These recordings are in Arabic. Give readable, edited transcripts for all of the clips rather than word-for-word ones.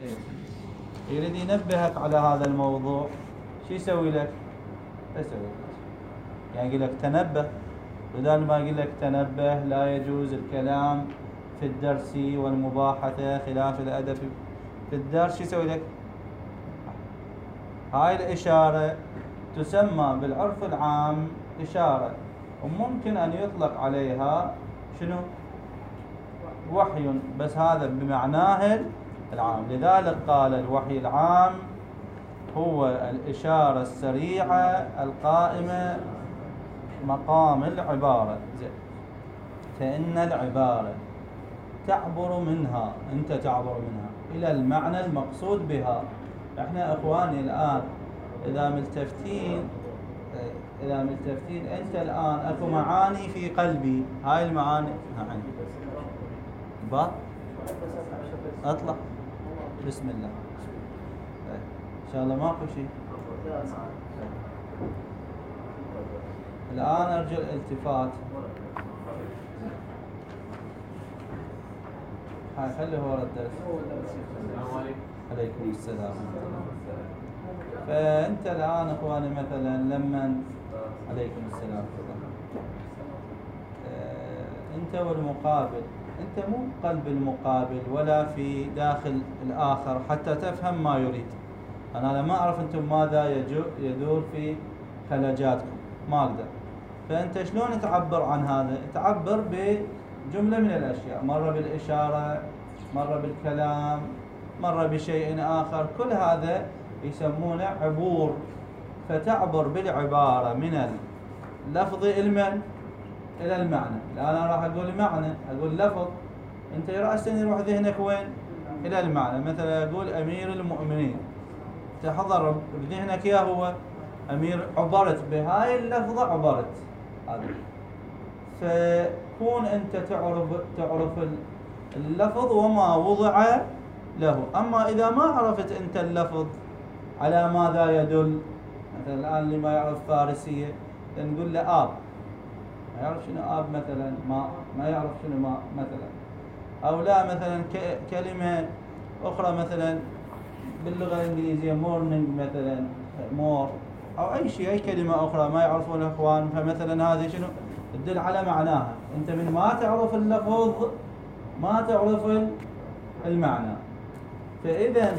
يريد ينبهك على هذا الموضوع، شو يسوي لك؟ يسوي لك يعني يقول لك تنبه، بدل ما يقول لك تنبه لا يجوز الكلام في الدرس والمباحثة خلاف الأدب في الدرس، شو يسوي لك؟ هاي الإشارة تسمى بالعرف العام إشارة، وممكن أن يطلق عليها شنو؟ وحي، بس هذا بمعناه العام. لذلك قال الوحي العام هو الإشارة السريعة القائمة مقام العبارة. فإن العبارة تعبر منها، أنت تعبر منها إلى المعنى المقصود بها. احنا اخواني الآن إذا ملتفتين أنت الآن أكو معاني في قلبي، هاي المعاني عندي أطلع بسم الله إن شاء الله ماكو شيء. الآن أرجو الالتفات. خلي هو الدرس. عليكم السلام. فأنت الآن أخواني مثلا لما عليكم السلام أنت والمقابل، أنت مو قلب المقابل ولا في داخل الآخر حتى تفهم ما يريد. أنا لما أعرف أنتم ماذا يدور في خلجاتكم ما أقدر. فأنت شلون تعبر عن هذا؟ تعبر بجملة من الأشياء، مرة بالإشارة، مرة بالكلام، مرة بشيء آخر، كل هذا يسمونه عبور. فتعبر بالعبارة من اللفظ إلى المعنى. الآن أنا راح أقول معنى، أقول لفظ، أنت رأسا يروح ذهنك وين؟ إلى المعنى. مثلا أقول أمير المؤمنين، تحضر بذهنك يا هو أمير، عبرت بهاي اللفظة، عبرت هذا. فكون أنت تعرف اللفظ وما وضع له. أما إذا ما عرفت أنت اللفظ على ماذا يدل، مثلا الآن اللي ما يعرف فارسية نقول له آب، ما يعرف شنو آب مثلا، ما يعرف شنو ماء مثلا. أو لا مثلا كلمة أخرى مثلا باللغة الإنجليزية مورنينج مثلا، مور، أو أي شيء، أي كلمة أخرى ما يعرفون الأخوان. فمثلا هذه شنو تدل على معناها. أنت من ما تعرف اللفظ ما تعرف المعنى. فإذا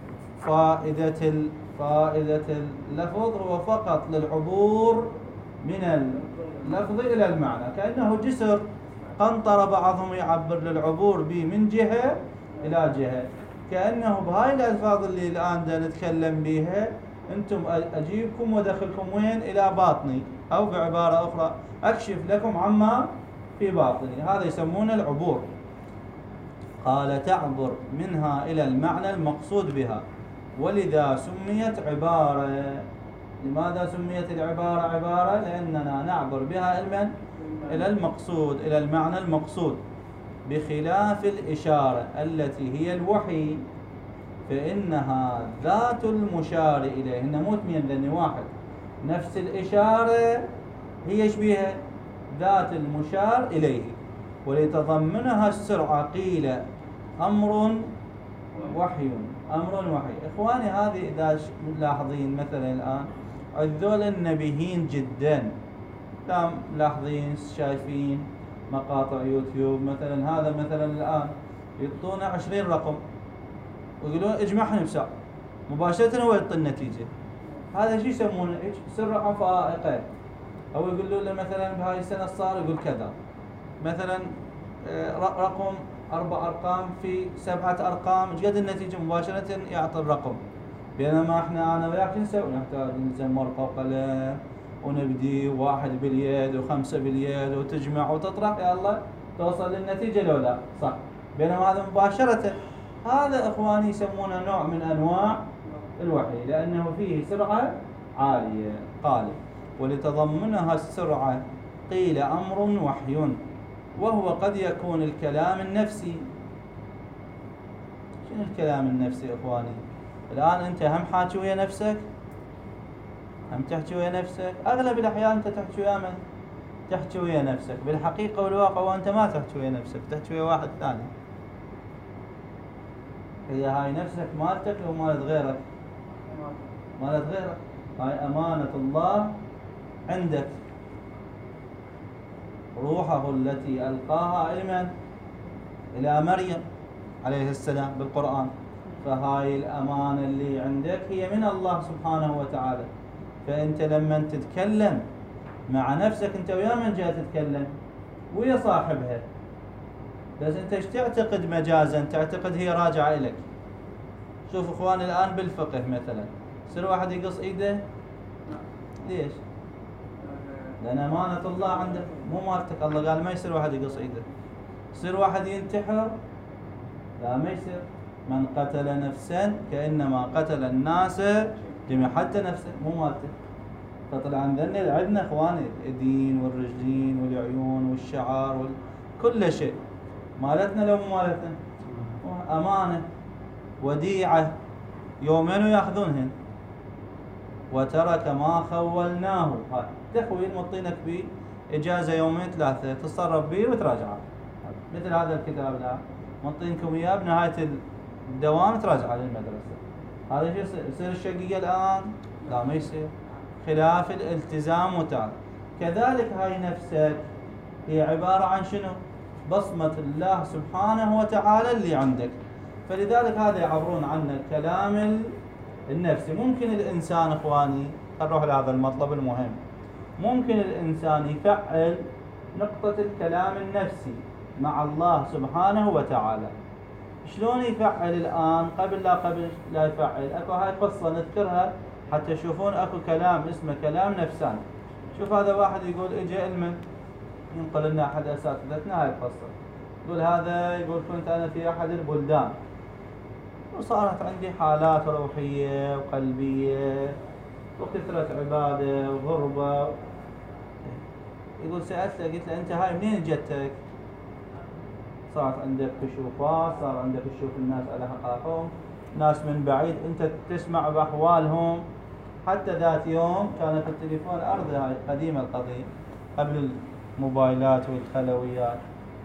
فائدة اللفظ هو فقط للعبور من اللفظ إلى المعنى، كأنه جسر قنطرة بعضهم يعبر للعبور به من جهة إلى جهة. كأنه بهاي الألفاظ اللي الآن نتكلم بها أنتم أجيبكم ودخلكم وين؟ إلى باطني، أو بعبارة أخرى أكشف لكم عما في باطني. هذا يسمونه العبور. قال تعبر منها إلى المعنى المقصود بها، ولذا سميت عبارة. لماذا سميت العبارة عبارة؟ لأننا نعبر بها إلى المقصود، إلى المعنى المقصود، بخلاف الإشارة التي هي الوحي، فإنها ذات المشار إليه. إن مو اثنين ذني واحد، نفس الإشارة هي شبيهة ذات المشار إليه. ولتضمنها السرعة قيل أمر وحي. إخواني هذه إذا ملاحظين مثلا الآن الذول النبيهين جدا، لا ملاحظين شايفين مقاطع يوتيوب مثلا، هذا مثلا الآن يعطونا 20 رقم ويقولون اجمعهم بساعة، مباشرة هو يعطي النتيجة. هذا شيء يسمونه سرعة فائقة. أو يقولون له مثلا بهاي السنة صار يقول كذا، مثلا رقم 4 أرقام في 7 أرقام، قد النتيجة مباشرة يعطي الرقم. بينما احنا أنا وياك نسوي، نحتاج نلزم ورقة وقلم ونبدي 1 باليد و5 باليد وتجمع وتطرح، يا الله توصل للنتيجة لو لا صح. بينما هذا مباشرة. هذا إخواني يسمونه نوع من أنواع الوحي، لأنه فيه سرعة عالية. قال ولتضمنها السرعة قيل أمر وحي، وهو قد يكون الكلام النفسي. شنو الكلام النفسي إخواني؟ الآن أنت هم حاكي ويا نفسك، هم تحكي ويا نفسك. أغلب الأحيان أنت تحكي ويا من؟ تحكي ويا نفسك. بالحقيقة والواقع وأنت ما تحكي ويا نفسك، تحكي ويا واحد ثاني. هي هاي نفسك مالتك أو مالت غيرك؟ مالت غيرك. هاي أمانة الله عندك، روحه التي ألقاها إلى من؟ إلى مريم عليه السلام بالقرآن. فهاي الأمانة اللي عندك هي من الله سبحانه وتعالى. فأنت لما تتكلم مع نفسك، أنت ويا من جاي تتكلم؟ ويا صاحبها. بس أنت ايش تعتقد مجازا؟ تعتقد هي راجعة إليك. شوف إخواني الآن بالفقه مثلا، يصير واحد يقص إيده، ليش؟ لأن أمانة الله عندك مو مالتك. الله قال ما يصير واحد يقص إيده. يصير واحد ينتحر، لا ما يصير. من قتل نفسا كأنما قتل الناس جميعا، حتى نفسه مو مالته. فطلع عندنا إخواني اليدين والرجلين والعيون والشعر كل شيء مالتنا لو مو مالتنا. أمانة وديعة، يومين ويأخذونهن. وترك ما خولناه، تخويل مطينك به إجازة يومين ثلاثة تتصرف به وتراجعه. مثل هذا الكتاب لا مطينكم إياه بنهاية الدوام تراجعه للمدرسة. هذا شيء يصير الشقية الآن؟ لا ما يصير. خلاف الالتزام وتعالى. كذلك هاي نفسك هي عبارة عن شنو؟ بصمة الله سبحانه وتعالى اللي عندك. فلذلك هذا يعبرون عنه الكلام النفسي. ممكن الإنسان إخواني، نروح لهذا المطلب المهم، ممكن الإنسان يفعل نقطة الكلام النفسي مع الله سبحانه وتعالى. شلون يفعل الآن؟ قبل لا يفعل. أكو هاي قصة نذكرها حتى تشوفون أكو كلام اسمه كلام نفساني. شوف هذا واحد يقول إجا المن ينقل لنا أحد أساتذتنا هاي القصة. يقول هذا يقول كنت أنا في أحد البلدان وصارت عندي حالات روحية وقلبية وكثرة عبادة وغربة. يقول سألت له، قلت له أنت هاي منين جتك؟ صارت عندك كشوفات، صار عندك تشوف الناس على حقائقهم، ناس من بعيد أنت تسمع بأحوالهم. حتى ذات يوم كانت التليفون أرضي، هاي قديمة القضية قبل الموبايلات والخلويات.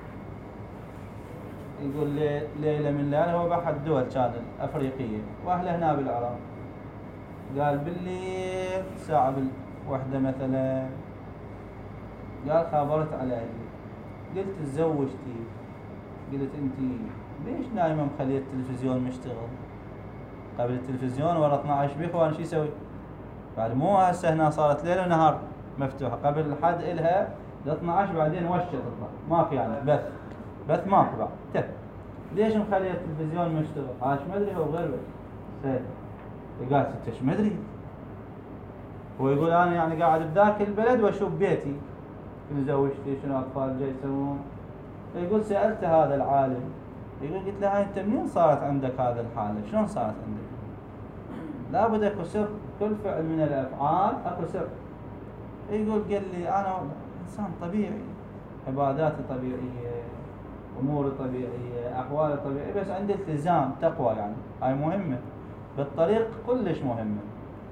يقول ليلة من الليالي، هو بأحد الدول كان الأفريقية وأهله هنا بالعراق. قال بالليل الساعة 1 مثلا، قال خابرت على أهلي، قلت تزوجتي؟ قلت أنتي ليش نايمة مخلية التلفزيون مشتغل؟ قبل التلفزيون ورا 12 بيخ وأنا شو يسوي؟ بعد مو هسه هنا صارت ليل ونهار مفتوحة. قبل الحد إلها ل 12 بعدين وشة تطلع، ما في يعني بث ماكو بعد. ليش مخلية التلفزيون مشتغل؟ عاش ما أدري هو غير سيد. قال ستش ما أدري. هو يقول أنا يعني قاعد بذاك البلد وأشوف بيتي شنو زوجتي شنو أطفال جاي يسوون. يقول سألت هذا العالم، يقول قلت له هاي أنت منين صارت عندك هذا الحالة؟ شلون صارت عندك؟ لابد أكو سر، كل فعل من الأفعال أكو سر. يقول قال لي أنا إنسان طبيعي، عباداتي طبيعية، أموري طبيعية، أحوالي طبيعية، بس عندي التزام تقوى، يعني هاي مهمة بالطريق كلش مهمة.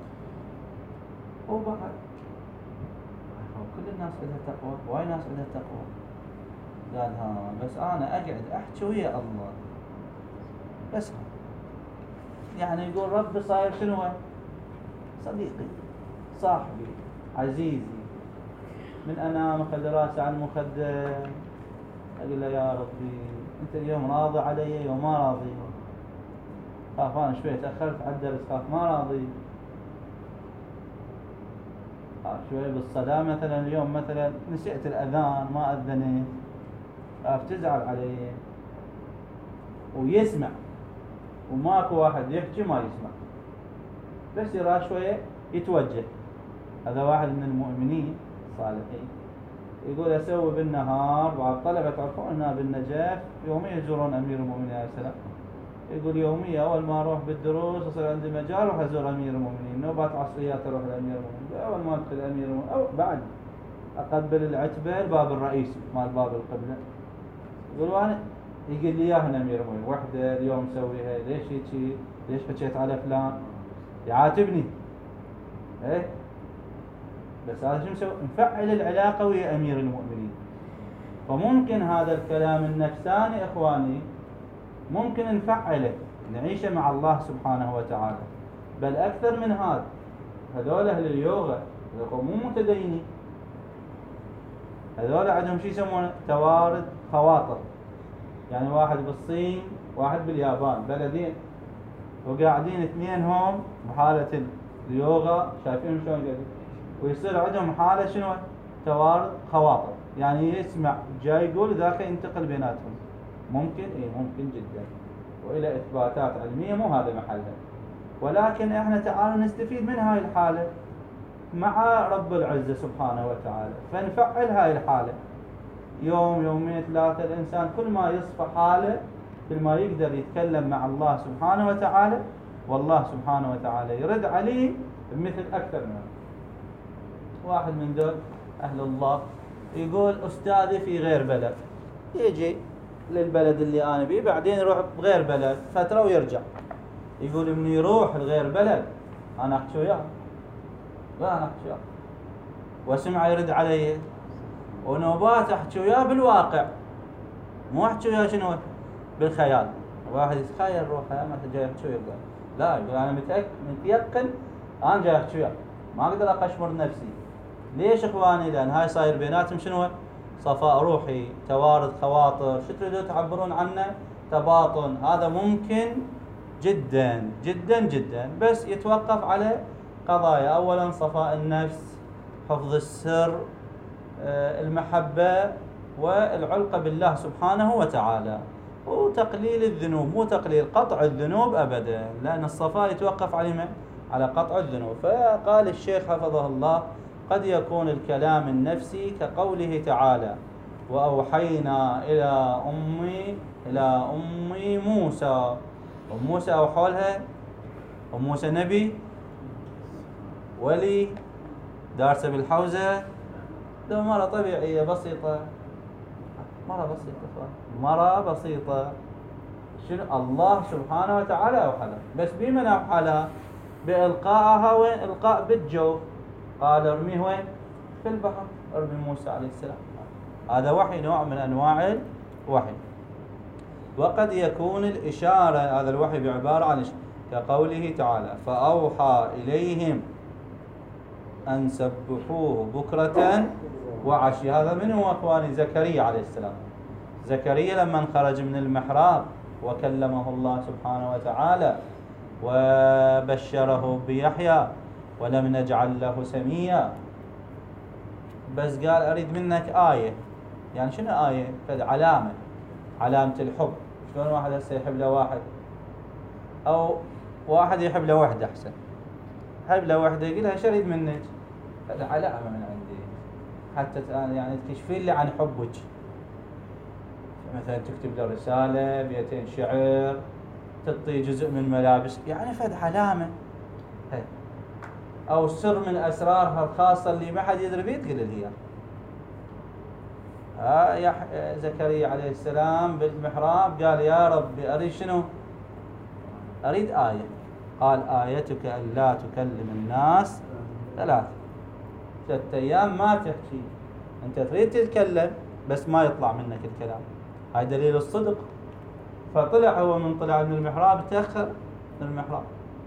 وبعد كل الناس عندها تقوى، واي ناس عندها تقوى. قال بس أنا أقعد أحكي ويا الله بس. يعني يقول ربي صاير شنو؟ صديقي، صاحبي، عزيزي. من أنام أخذ راسي على المخدة أقول له يا ربي أنت اليوم راضي علي يوم ما راضي. خاف أنا شوي تأخرت على الدرس، خاف ما راضي. شوي بالصلاة مثلا اليوم مثلا نسيت الأذان ما أذنت، خاف تزعل علي. ويسمع، وماكو واحد يحكي ما يسمع، بس يرى شوية يتوجه. هذا واحد من المؤمنين الصالحين يقول أسوي بالنهار، بعض طلبة تعرفون أنها بالنجاف يوميا يزورون أمير المؤمنين عليه السلام. يقول يوميا أول ما أروح بالدروس أصير عندي مجال أروح أزور أمير المؤمنين، نوبات عصريات أروح لأمير المؤمنين. أول ما أدخل أمير المؤمنين أو بعد أقبل العتبة الباب الرئيسي مال باب القبلة. يقول وأنا يقول لي يا هنا أمير المؤمنين وحدة اليوم مسويها، ليش هيك؟ ليش حكيت على فلان؟ يعاتبني. إيه بس هذا شو مسوي؟ نفعل العلاقة ويا أمير المؤمنين. فممكن هذا الكلام النفساني إخواني ممكن نفعله نعيشه مع الله سبحانه وتعالى. بل أكثر من هذا، هذول أهل اليوغا هذول مو متدينين، هذول عندهم شيء يسمونه توارد خواطر. يعني واحد بالصين واحد باليابان، بلدين وقاعدين اثنينهم بحالة اليوغا، شايفين شلون قاعدين، ويصير عندهم حالة شنو؟ توارد خواطر. يعني يسمع جاي يقول ذاك ينتقل بيناتهم. ممكن؟ اي ممكن جدا، والى اثباتات علمية مو هذا محلها. ولكن احنا تعالوا نستفيد من هاي الحالة مع رب العزة سبحانه وتعالى، فنفعل هاي الحالة يوم يومين ثلاثة. الإنسان كل ما يصفى حاله كل ما يقدر يتكلم مع الله سبحانه وتعالى، والله سبحانه وتعالى يرد عليه بمثل أكثر منه. واحد من دول أهل الله يقول أستاذي في غير بلد، يجي للبلد اللي أنا بيه بعدين يروح بغير بلد فترة ويرجع، يقول من يروح لغير بلد أنا أحكي وياه، لا أنا أحكي وياه، واسمع يرد علي، ونوبات أحكي وياه بالواقع، مو أحكي وياه شنو بالخيال. واحد يتخيل روحه مثلا جاي أحكي وياه، لا يقول أنا متيقن أنا جاي أحكي وياه، ما أقدر أقشمر نفسي. ليش إخواني؟ لأن هاي صاير بيناتهم شنو؟ صفاء روحي، توارد خواطر، شو تريدوا تعبرون عنه؟ تباطن. هذا ممكن جدا جدا جدا، بس يتوقف على قضايا. أولا صفاء النفس، حفظ السر، المحبة والعلقة بالله سبحانه وتعالى، وتقليل الذنوب، مو تقليل قطع الذنوب أبدا، لأن الصفاء يتوقف على قطع الذنوب. فقال الشيخ حفظه الله: قد يكون الكلام النفسي كقوله تعالى: وأوحينا إلى أم موسى. أم موسى أوحوا لها، أم موسى نبي ولي دارسة بالحوزة، ده مرة طبيعية بسيطة، مرة بسيطة. شنو الله سبحانه وتعالى أوحى لها، بس بمن أوحى لها؟ بإلقائها وين؟ إلقاء بالجو، قال ارميه وين؟ في البحر، ارمي موسى عليه السلام. هذا وحي، نوع من أنواع الوحي. وقد يكون الإشارة، هذا الوحي بعبارة عن كقوله تعالى: فأوحى إليهم أن سبحوه بكرة وعشي. هذا من هو أخواني؟ زكريا عليه السلام. زكريا لما خرج من المحراب وكلمه الله سبحانه وتعالى وبشره بيحيى ولم نجعل له سميا، بس قال أريد منك آية. يعني شنو آية؟ علامة الحب. شلون واحد هسه يحب له واحد، أو واحد يحب له وحدة، أحسن يحب له وحدة يقول لها شريد منك، هذا علامة من عندي حتى يعني تكشفين لي عن حبك. مثلا تكتب له رسالة، بيتين شعر، تعطي جزء من ملابس، يعني فد علامة. أو سر من أسرارها الخاصة اللي ما حد يدري بيه تقول لي يا زكريا عليه السلام بالمحراب قال: يا ربي أريد شنو؟ أريد آية. قال: آيتك ألا تكلم الناس 3 أيام ما تحكي، أنت تريد تتكلم بس ما يطلع منك الكلام. هاي دليل الصدق. فطلع هو من طلع من المحراب، تأخر من المحراب،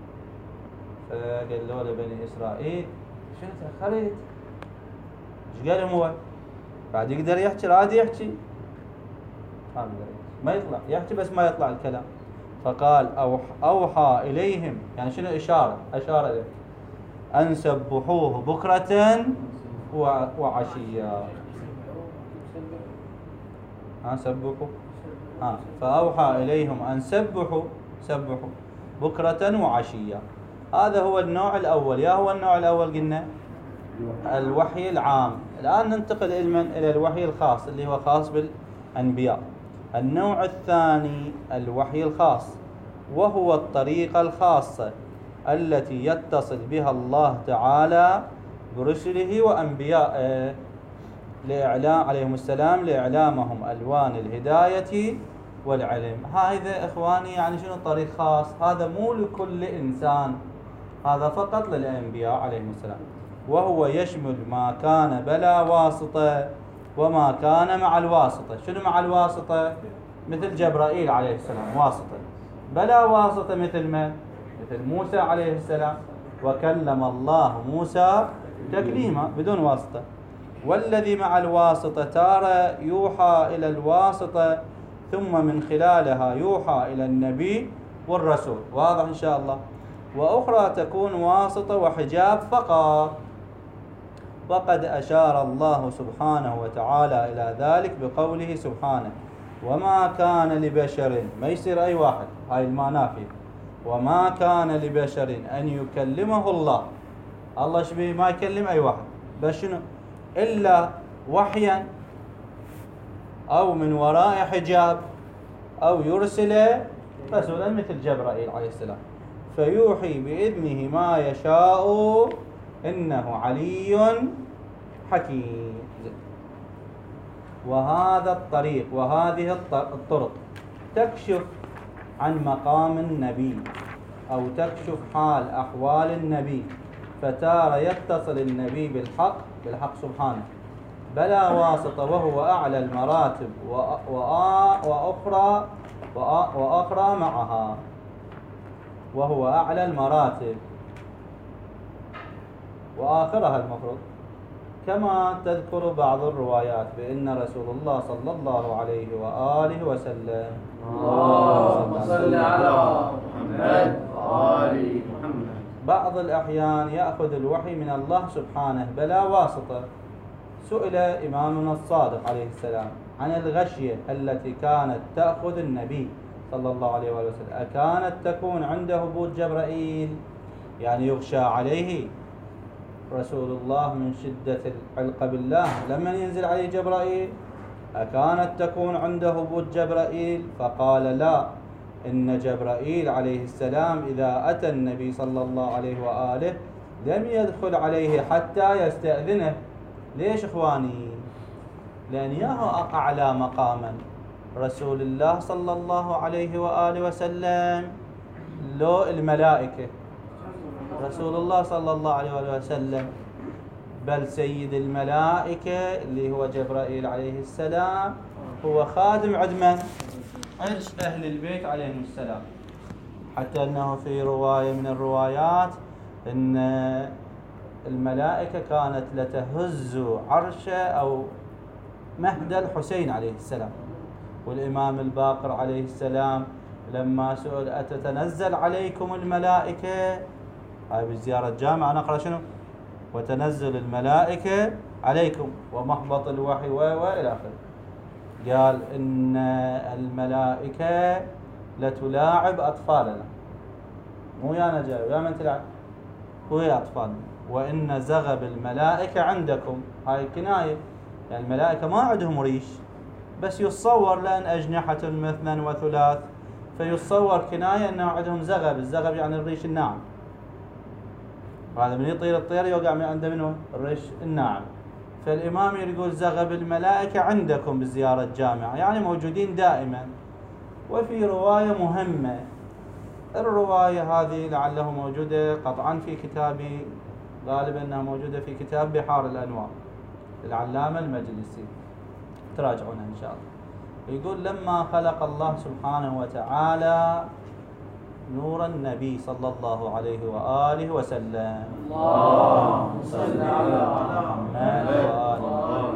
فقال له لبني إسرائيل: شنو تأخرت؟ ايش قال هو؟ بعد يقدر يحكي، راد يحكي، ما يطلع يحكي بس ما يطلع الكلام. فقال: أوحى إليهم، يعني شنو إشارة؟ أشار إليه أن سبحوه بكرة وعشيا. سبحوا. فأوحى إليهم أن سبحوا بكرة وعشيا. هذا هو النوع الأول. يا هو النوع الأول قلنا الوحي العام. الآن ننتقل إلى الوحي الخاص اللي هو خاص بالأنبياء. النوع الثاني الوحي الخاص، وهو الطريقة الخاصة التي يتصل بها الله تعالى برسله وأنبيائه لإعلام عليهم السلام، لإعلامهم ألوان الهداية والعلم. هذا إخواني يعني شنو طريق خاص؟ هذا مو لكل إنسان، هذا فقط للأنبياء عليهم السلام، وهو يشمل ما كان بلا واسطة وما كان مع الواسطة. شنو مع الواسطة؟ مثل جبرائيل عليه السلام واسطة، بلا واسطة مثل من؟ مثل موسى عليه السلام، وكلم الله موسى تكليما بدون واسطة. والذي مع الواسطة تارة يوحى إلى الواسطة ثم من خلالها يوحى إلى النبي والرسول، واضح إن شاء الله. وأخرى تكون واسطة وحجاب فقط. وقد أشار الله سبحانه وتعالى إلى ذلك بقوله سبحانه: وما كان لبشر، ما يصير أي واحد، هاي الما نافية، وما كان لبشر أن يكلمه الله. الله شبيه ما يكلم أي واحد، بس شنو؟ إلا وحيا أو من وراء حجاب أو يرسل رسولا مثل جبرائيل عليه السلام فيوحي بإذنه ما يشاء إنه علي حكيم. وهذا الطريق وهذه الطرق تكشف عن مقام النبي أو تكشف حال أحوال النبي، فتارة يتصل النبي بالحق سبحانه بلا واسطة وهو أعلى المراتب، وأخرى معها، وهو أعلى المراتب وآخرها المفروض، كما تذكر بعض الروايات بأن رسول الله صلى الله عليه وآله وسلم اللهم صل على محمد وآل محمد بعض الأحيان يأخذ الوحي من الله سبحانه بلا واسطة. سئل إمامنا الصادق عليه السلام عن الغشية التي كانت تأخذ النبي صلى الله عليه وآله وسلم، أكانت تكون عند هبوط جبرائيل، يعني يغشى عليه رسول الله من شدة العلق بالله لما ينزل عليه جبرائيل، أكانت تكون عنده هبوط جبرائيل؟ فقال لا، إن جبرائيل عليه السلام إذا أتى النبي صلى الله عليه وآله لم يدخل عليه حتى يستأذنه. ليش إخواني؟ لأن ياهو أعلى مقاما رسول الله صلى الله عليه وآله وسلم لو الملائكة، رسول الله صلى الله عليه وآله وسلم، بل سيد الملائكة اللي هو جبرائيل عليه السلام هو خادم عدمن عرش أهل البيت عليهم السلام، حتى أنه في رواية من الروايات أن الملائكة كانت لتهز عرش أو مهد الحسين عليه السلام. والإمام الباقر عليه السلام لما سئل أتتنزل عليكم الملائكة، هاي بالزيارة الجامعة نقرأ شنو؟ وتنزل الملائكة عليكم ومحبط الوحي وإلى آخره، قال إن الملائكة لتلاعب أطفالنا، مو يانا جاي يا من تلعب، وهي أطفالنا، وإن زغب الملائكة عندكم، هاي كناية، يعني الملائكة ما عندهم ريش، بس يتصور لأن أجنحة مثنى وثلاث، فيتصور كناية أنه عندهم زغب. الزغب يعني الريش الناعم، هذا من يطير الطير يوقع من عنده منه الريش الناعم. فالإمام يقول زغب الملائكة عندكم بالزيارة الجامعة، يعني موجودين دائما. وفي رواية مهمة، الرواية هذه لعله موجودة قطعا في كتابي، غالبا أنها موجودة في كتاب بحار الأنوار العلامة المجلسي، تراجعونها إن شاء الله. يقول لما خلق الله سبحانه وتعالى نور النبي صلى الله عليه وآله وسلم، اللهم صل على محمد وآله،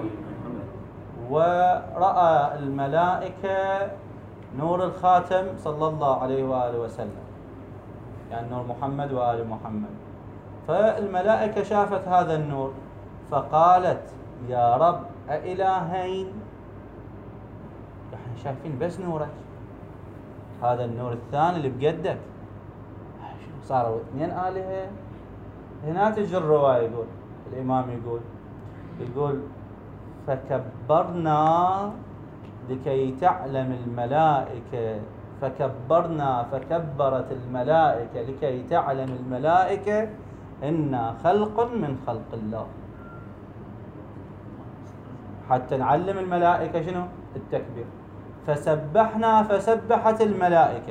ورأى الملائكة نور الخاتم صلى الله عليه وآله وسلم، يعني نور محمد وآل محمد. فالملائكة شافت هذا النور فقالت يا رب أإلهين، احنا شايفين بس نورك، هذا النور الثاني اللي بقدك صاروا اثنين آلهة. هنا تجي الرواية، يقول الإمام يقول فكبرنا لكي تعلم الملائكة، فكبرت الملائكة لكي تعلم الملائكة إنا خلق من خلق الله، حتى نعلم الملائكة شنو؟ التكبير. فسبحنا فسبحت الملائكة،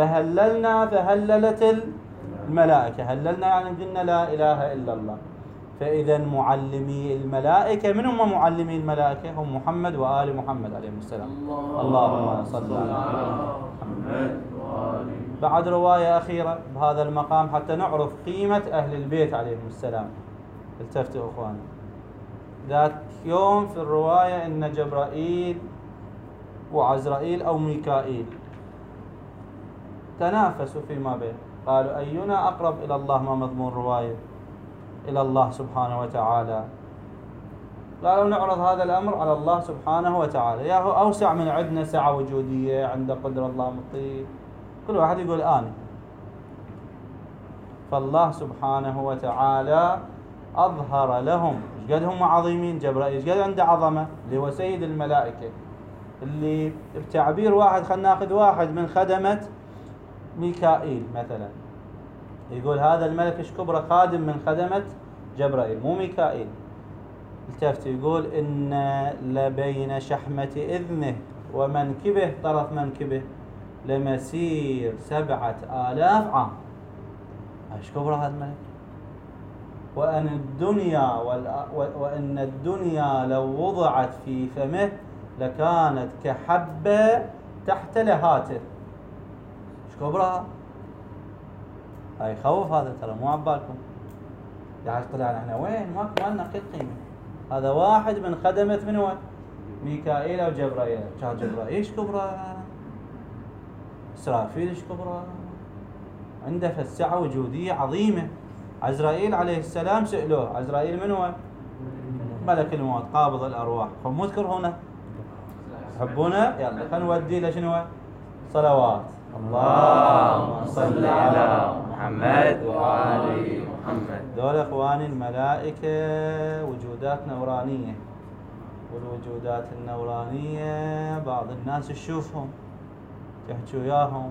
فهللنا فهللت الملائكة. هللنا يعني قلنا لا إله إلا الله، فإذا معلمي الملائكة، من هم معلمي الملائكة؟ هم محمد وآل محمد عليهم السلام. اللهم صل على محمد. بعد رواية أخيرة بهذا المقام حتى نعرف قيمة أهل البيت عليهم السلام. التفتوا أخواني، ذات يوم في الرواية إن جبرائيل وعزرائيل أو ميكائيل تنافسوا فيما بين، قالوا أينا أقرب إلى الله، ما مضمون رواية إلى الله سبحانه وتعالى. قالوا نعرض هذا الأمر على الله سبحانه وتعالى، يا هو أوسع من عندنا سعة وجودية، عند قدر الله مطيع، كل واحد يقول آني. فالله سبحانه وتعالى أظهر لهم إيش قد هم عظيمين. جبرائيل إيش قد عنده عظمة، اللي هو سيد الملائكة، اللي بتعبير واحد خلينا ناخذ واحد من خدمة ميكائيل مثلا، يقول هذا الملك إيش كبره، خادم من خدمة جبرائيل مو ميكائيل. التفت يقول إن لبين شحمة إذنه ومنكبه، طرف منكبه، لمسير 7000 عام. إيش كبره هذا الملك. وأن الدنيا لو وضعت في فمه لكانت كحبة تحت لهاته. إيش كبرها هاي، يخوف هذا ترى، مو عبالكم يعني طلعنا احنا وين، ما لنا قيمة. هذا واحد من خدمة من هو ميكائيل أو جبرائيل. كان جبرائيل إيش كبره، إسرافيل إيش كبره، عنده فسعة وجودية عظيمة. عزرائيل عليه السلام سألوه، عزرائيل من هو؟ ملك الموت قابض الأرواح. مو تكرهونه تحبونه، يلا خلينا نودي له شنو صلوات. اللهم صل على محمد وآل محمد. دول اخواني الملائكة وجودات نورانية، والوجودات النورانية بعض الناس تشوفهم تحكي وياهم،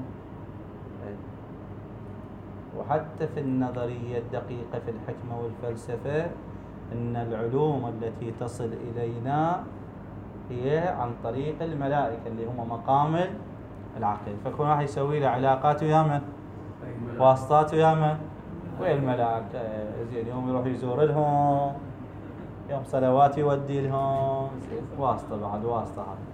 وحتى في النظرية الدقيقة في الحكمة والفلسفة إن العلوم التي تصل إلينا هي عن طريق الملائكة اللي هم مقام العقل. فكون واحد يسوي له علاقات ويا من؟ واسطات ويا من؟ ويا الملائكة. زين يوم يروح يزور لهم، يوم صلوات يودي لهم، واسطة بعد واسطة هذا.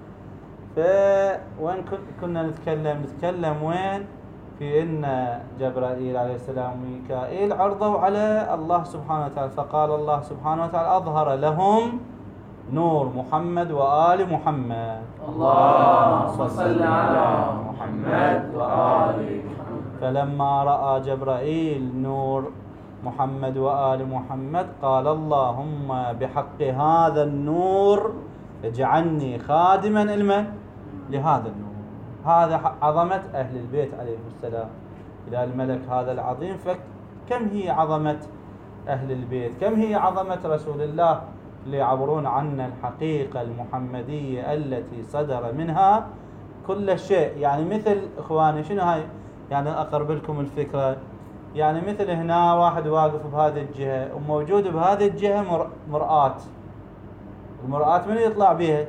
فوين كنا نتكلم وين؟ في إن جبرائيل عليه السلام وميكائيل عرضوا على الله سبحانه وتعالى، فقال الله سبحانه وتعالى أظهر لهم نور محمد وآل محمد. اللهم صل على محمد وآل محمد. فلما رأى جبرائيل نور محمد وآل محمد قال اللهم بحق هذا النور اجعلني خادما لهذا النور. هذا عظمة أهل البيت عليهم السلام إلى الملك هذا العظيم. فكم هي عظمة أهل البيت، كم هي عظمة رسول الله اللي يعبرون عنا الحقيقة المحمدية التي صدر منها كل شيء. يعني مثل إخواني شنو هاي، يعني أقرب لكم الفكرة، يعني مثل هنا واحد واقف بهذه الجهة وموجود بهذه الجهة مرآة. المرآة من يطلع بها؟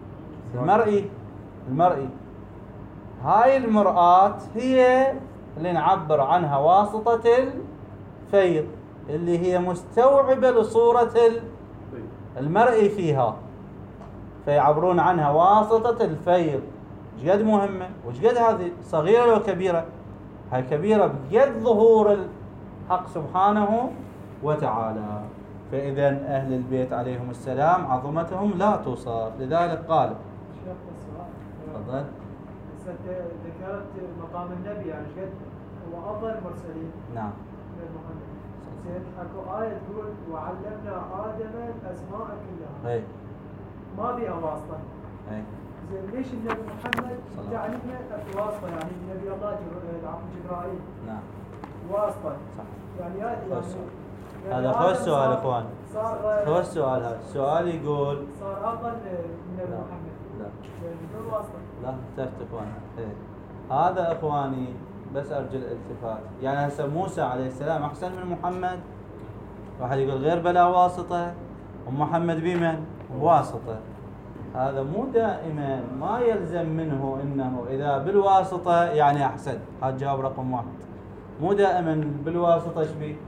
المرئي. هاي المرآة هي اللي نعبر عنها واسطة الفيض، اللي هي مستوعبة لصورة المرئي فيها، فيعبرون عنها واسطة الفيض. ايش قد مهمة، وايش قد هذه صغيرة لو كبيرة؟ هاي كبيرة بقد ظهور الحق سبحانه وتعالى. فإذا أهل البيت عليهم السلام عظمتهم لا توصف. لذلك قال تفضل. ذكرت مقام النبي، يعني قد هو أفضل المرسلين. نعم. زين اكو آية تقول وعلمنا آدم الأسماء كلها. أي. ما بيها واسطة. أي. زين ليش النبي محمد تعلمنا واسطة، يعني النبي الله جبرائيل. نعم. واسطة. صح. يعني هذا خوش سؤال اخوان. خوش سؤال هذا. السؤال يقول صار أفضل من النبي محمد. لا. بدون واسطة. لا تفت اخوان. هذا اخواني بس ارجو الالتفات. يعني هسه موسى عليه السلام احسن من محمد؟ واحد يقول غير بلا واسطة، ومحمد بمن؟ بواسطة. هذا مو دائما، ما يلزم منه انه اذا بالواسطة يعني احسن. هذا جواب رقم 1. مو دائما بالواسطة ايش بيه؟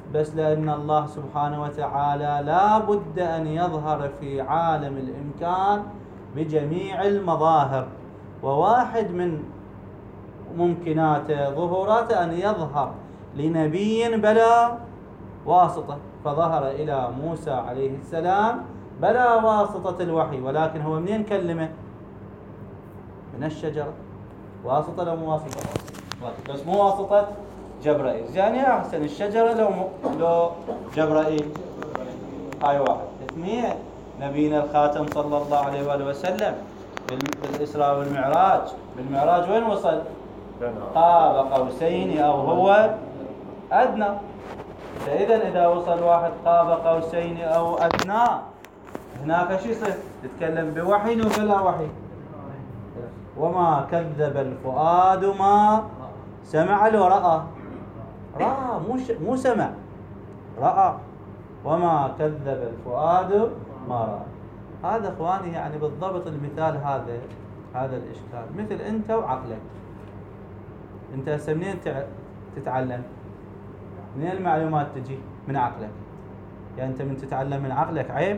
بس لأن الله سبحانه وتعالى لا بد أن يظهر في عالم الإمكان بجميع المظاهر، وواحد من ممكناته ظهوراته أن يظهر لنبي بلا واسطة، فظهر إلى موسى عليه السلام بلا واسطة الوحي، ولكن هو منين كلمه؟ من الشجرة. واسطة لو مو واسطة؟ بس مو واسطة جبرائيل. زين يا أحسن، الشجرة لو جبرائيل. هاي واحد. اثنين، نبينا الخاتم صلى الله عليه وآله وسلم بالإسراء والمعراج، بالمعراج وين وصل؟ قاب قوسين أو هو أدنى. فإذا إذا وصل واحد قاب قوسين أو أدنى، هناك شو يصير؟ تتكلم بوحي وبلا وحي. وما كذب الفؤاد ما سمع لو رأى. رأى مو سمع، رأى. وما كذب الفؤاد ما رأى. هذا اخواني يعني بالضبط المثال هذا الإشكال. مثل أنت وعقلك. أنت هسه منين تتعلم؟ منين المعلومات تجي؟ من عقلك. يعني أنت من تتعلم من عقلك عيب.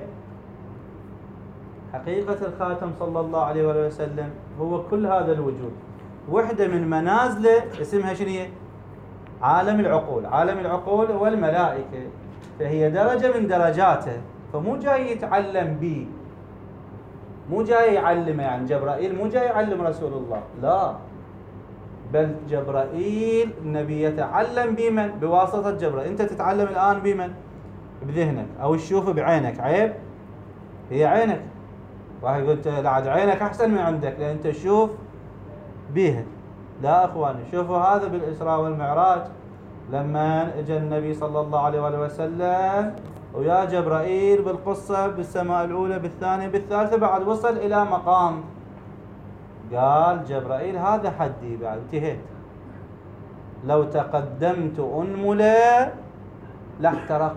حقيقة الخاتم صلى الله عليه وآله وسلم هو كل هذا الوجود. وحدة من منازله اسمها شنو هي؟ عالم العقول. عالم العقول هو الملائكة، فهي درجة من درجاته. فمو جاي يتعلم به، مو جاي يعلمه. يعني جبرائيل مو جاي يعلم رسول الله، لا، بل جبرائيل النبي يتعلم بمن؟ بواسطة جبرائيل. أنت تتعلم الآن بمن؟ بذهنك أو تشوف بعينك. عيب، هي عينك. واحد يقول لعد عينك أحسن من عندك لأن أنت تشوف بيها. لا أخواني، شوفوا هذا بالإسراء والمعراج لما اجى النبي صلى الله عليه وآله وسلم ويا جبرائيل بالقصة بالسماء الأولى بالثانية بالثالثة، بعد وصل إلى مقام قال جبرائيل هذا حدي، بعد انتهيت. لو تقدمت أنملة لاحترقت.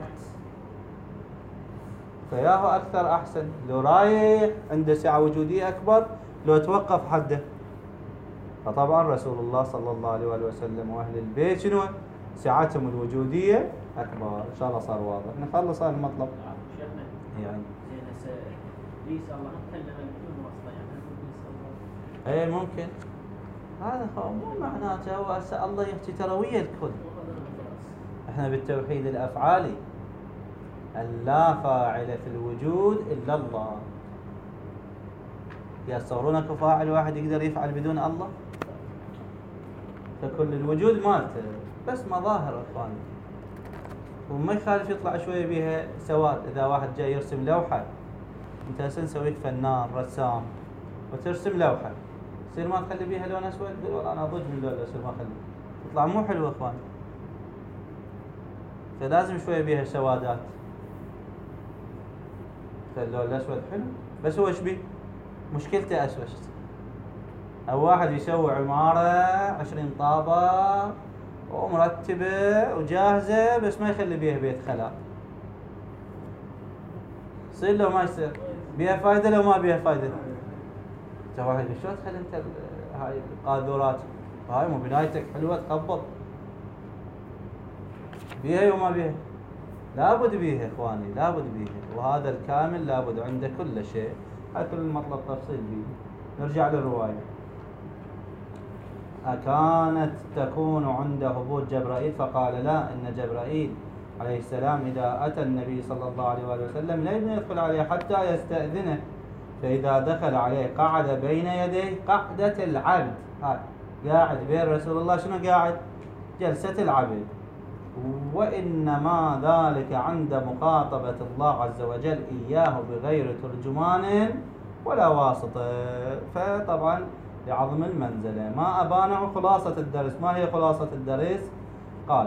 فياهو أكثر أحسن لو رايح عنده سعة وجودية أكبر لو توقف حده. فطبعا رسول الله صلى الله عليه وآله وسلم وأهل البيت شنو؟ سعتهم الوجودية أكبر. إن شاء الله صار واضح. نخلص هذا المطلب. يعني ليس الله تكلم بدون واسطة، يعني اي ممكن. هذا مو معناته هو الله يحكي ترى ويا الكل. احنا بالتوحيد الافعالي اللا فاعل في الوجود الا الله. يتصورونك فاعل واحد يقدر يفعل بدون الله؟ فكل الوجود مالته بس مظاهر اخواني، وما يخالف يطلع شويه بها سواد. اذا واحد جاي يرسم لوحه، انت هسه سويت فنان رسام وترسم لوحه، تصير ما تخلي بيها لون اسود؟ تقول والله انا ضد من اللون الاسود ما اخلي، تطلع مو حلوه اخوان. فلازم شويه بيها سوادات. فاللون الاسود حلو بس هو ايش بيه؟ مشكلته اسود. او واحد يسوي عماره 20 طابق ومرتبه وجاهزه بس ما يخلي بيها بيت خلاء، يصير لو ما يصير؟ بيها فايده لو ما بيها فايده؟ واحد شو تخلي انت هاي القاذورات هاي مو بنايتك حلوه تقبض بيها وما بيها؟ لابد بيها اخواني، لابد بيها. وهذا الكامل لابد عنده كل شيء. هاي كل المطلب تفصيل بيه. نرجع للروايه. أكانت تكون عند هبوط جبرائيل؟ فقال لا، إن جبرائيل عليه السلام إذا أتى النبي صلى الله عليه وآله وسلم لا يدخل عليه حتى يستأذنه، فإذا دخل عليه قعد بين يديه قعدة العبد. قاعد بين رسول الله شنو قاعد؟ جلسة العبد. وإنما ذلك عند مخاطبة الله عز وجل إياه بغير ترجمان ولا واسطة. فطبعا لعظم المنزلة ما أبانه خلاصة الدرس. ما هي خلاصة الدرس؟ قال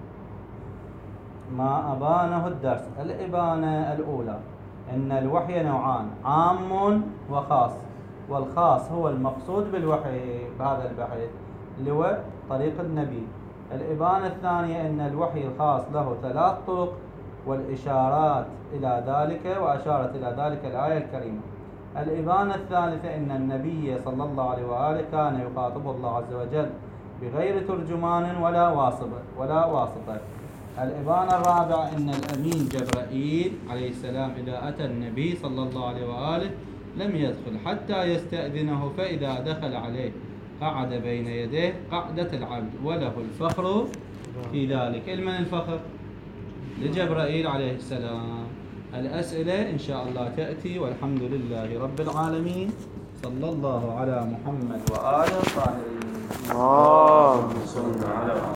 ما أبانه الدرس. الإبانة الأولى إن الوحي نوعان، عام وخاص، والخاص هو المقصود بالوحي بهذا البحث اللي هو طريق النبي. الإبانة الثانية إن الوحي الخاص له 3 طرق والإشارات إلى ذلك، وأشارت إلى ذلك الآية الكريمة. الإبانة الثالثة إن النبي صلى الله عليه وآله كان يخاطب الله عز وجل بغير ترجمان ولا واسطة. الإبانة الرابعة أن الأمين جبرائيل عليه السلام إذا أتى النبي صلى الله عليه وآله لم يدخل حتى يستأذنه، فإذا دخل عليه قعد بين يديه قعدة العبد وله الفخر في ذلك. لمن الفخر؟ لجبرائيل عليه السلام. الأسئلة إن شاء الله تأتي، والحمد لله رب العالمين. صلى الله على محمد وآله الطاهرين.